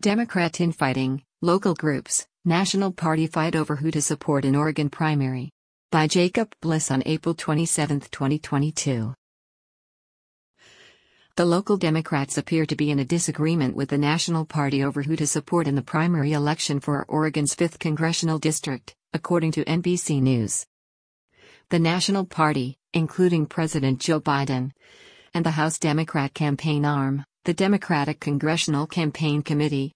Democrat infighting, local groups, National Party fight over who to support in Oregon primary. By Jacob Bliss on April 27, 2022. The local Democrats appear to be in a disagreement with the National Party over who to support in the primary election for Oregon's 5th congressional district, according to NBC News. The National Party, including President Joe Biden, and the House Democrat campaign arm, the Democratic Congressional Campaign Committee,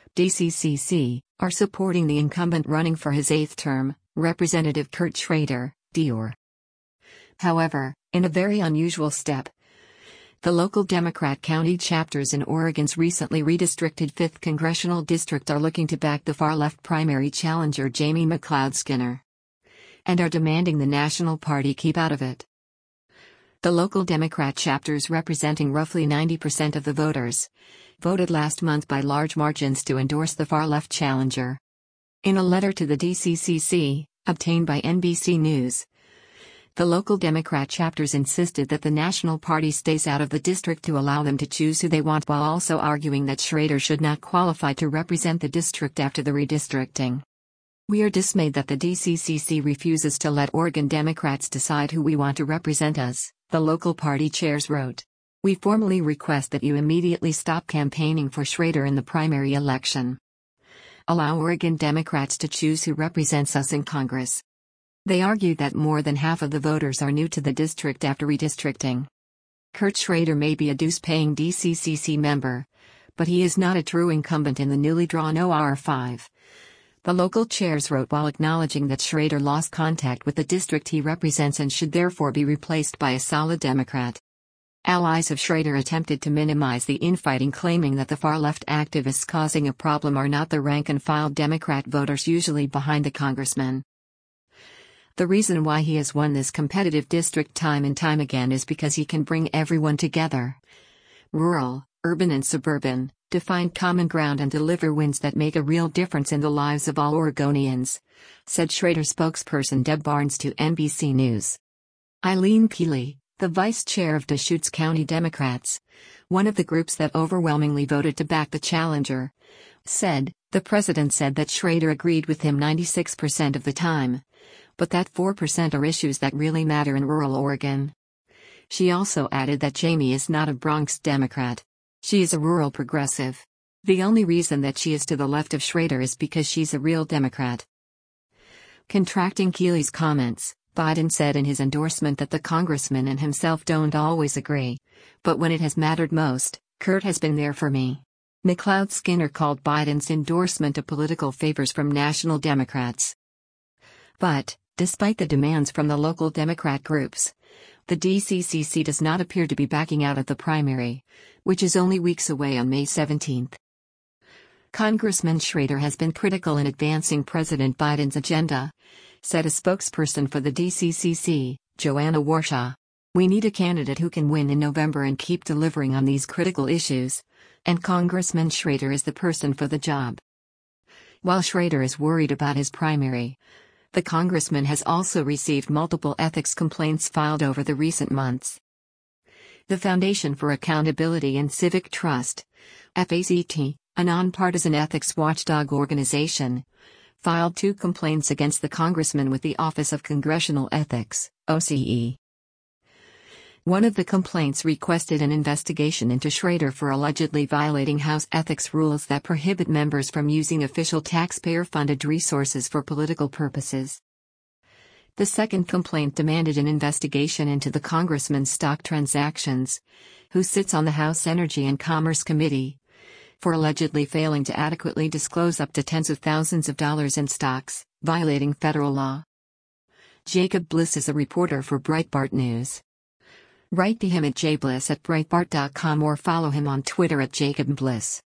DCCC, are supporting the incumbent running for his 8th term, Representative Kurt Schrader, DR. However, in a very unusual step, the local Democrat county chapters in Oregon's recently redistricted 5th congressional district are looking to back the far-left primary challenger Jamie McLeod Skinner, and are demanding the National Party keep out of it. The local Democrat chapters, representing roughly 90% of the voters, voted last month by large margins to endorse the far-left challenger. In a letter to the DCCC, obtained by NBC News, the local Democrat chapters insisted that the National Party stays out of the district to allow them to choose who they want, while also arguing that Schrader should not qualify to represent the district after the redistricting. "We are dismayed that the DCCC refuses to let Oregon Democrats decide who we want to represent us," the local party chairs wrote. "We formally request that you immediately stop campaigning for Schrader in the primary election. Allow Oregon Democrats to choose who represents us in Congress." They argued that more than half of the voters are new to the district after redistricting. Kurt Schrader may be a dues-paying DCCC member, but he is not a true incumbent in the newly drawn OR5. The local chairs wrote, while acknowledging that Schrader lost contact with the district he represents and should therefore be replaced by a solid Democrat. Allies of Schrader attempted to minimize the infighting, claiming that the far-left activists causing a problem are not the rank-and-file Democrat voters usually behind the congressman. The reason why he has won this competitive district time and time again is because he can bring everyone together. Rural, urban and suburban, to find common ground and deliver wins that make a real difference in the lives of all Oregonians, said Schrader spokesperson Deb Barnes to NBC News. Eileen Keeley, the vice chair of Deschutes County Democrats, one of the groups that overwhelmingly voted to back the challenger, said, "The president said that Schrader agreed with him 96% of the time, but that 4% are issues that really matter in rural Oregon." She also added that Jamie is not a Bronx Democrat. She is a rural progressive. The only reason that she is to the left of Schrader is because she's a real Democrat. Contracting Keeley's comments, Biden said in his endorsement that the congressman and himself don't always agree, but when it has mattered most, Kurt has been there for me. McLeod Skinner called Biden's endorsement a political favors from national Democrats. But, despite the demands from the local Democrat groups, the DCCC does not appear to be backing out of the primary, which is only weeks away on May 17. Congressman Schrader has been critical in advancing President Biden's agenda, said a spokesperson for the DCCC, Joanna Warshaw. "We need a candidate who can win in November and keep delivering on these critical issues, and Congressman Schrader is the person for the job." While Schrader is worried about his primary, the congressman has also received multiple ethics complaints filed over the recent months. The Foundation for Accountability and Civic Trust, FACT, a nonpartisan ethics watchdog organization, filed 2 complaints against the congressman with the Office of Congressional Ethics, OCE. One of the complaints requested an investigation into Schrader for allegedly violating House ethics rules that prohibit members from using official taxpayer-funded resources for political purposes. The second complaint demanded an investigation into the congressman's stock transactions, who sits on the House Energy and Commerce Committee, for allegedly failing to adequately disclose up to tens of thousands of dollars in stocks, violating federal law. Jacob Bliss is a reporter for Breitbart News. Write to him at jbliss@breitbart.com or follow him on Twitter @JacobBliss.